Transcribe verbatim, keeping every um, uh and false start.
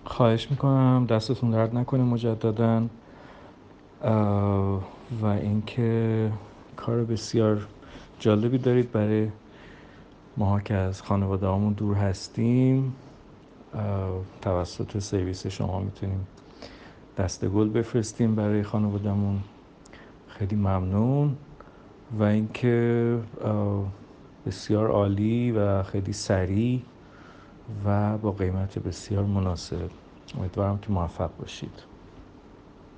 خواهش میکنم، دستتون درد نکنه مجددا. و اینکه کار بسیار جالبی دارید برای ماها که از خانواده همون دور هستیم. توسط سرویس شما میتونیم دسته گل بفرستیم برای خانوادهمون. خیلی ممنون. و اینکه بسیار عالی و خیلی سریع و با قیمت بسیار مناسب. امیدوارم که موفق باشید.